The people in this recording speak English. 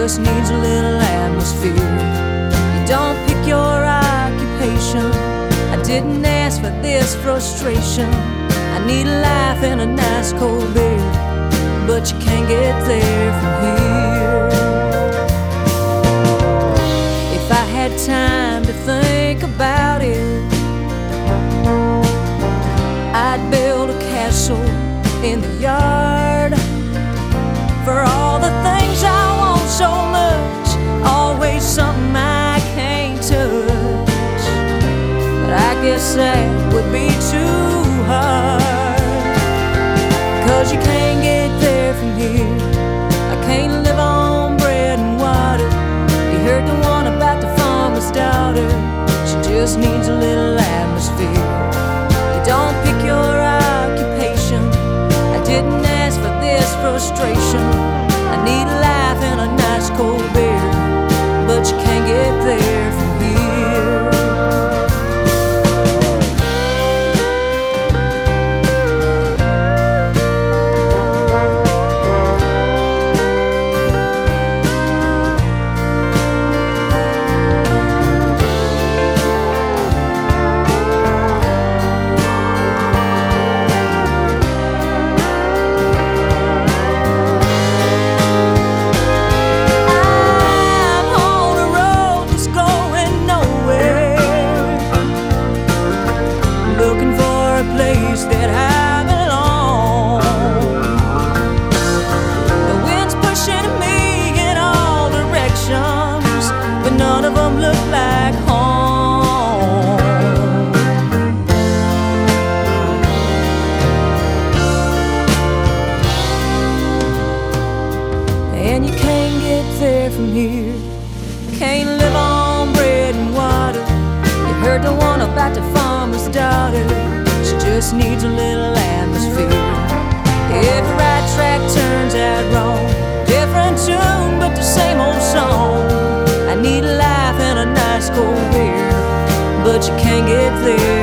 just needs a little atmosphere. You don't pick your occupation. I didn't ask for this frustration. I need a life and a nice cold beer, but you can't get there from here. If I had time to think about it, I'd build a castle in the yard for all the things I want so much. Always something I can't touch, but I guess that would be too hard, 'cause you can't get there from here. I can't live on bread and water. You heard the one about the farmer's daughter. She just needs a little atmosphere. You don't pick your occupation. I didn't ask for this frustration. I need a life and a nice cold beer, but you can't get there from here. Looking for a place that I belong. The wind's pushing me in all directions, but none of them look like home. And you can't get there from here. Can't live on bread and water. You heard the one about the farmer's daughter. She just needs a little atmosphere. If the right track turns out wrong, different tune but the same old song. I need a life and a nice cold beer, but you can't get there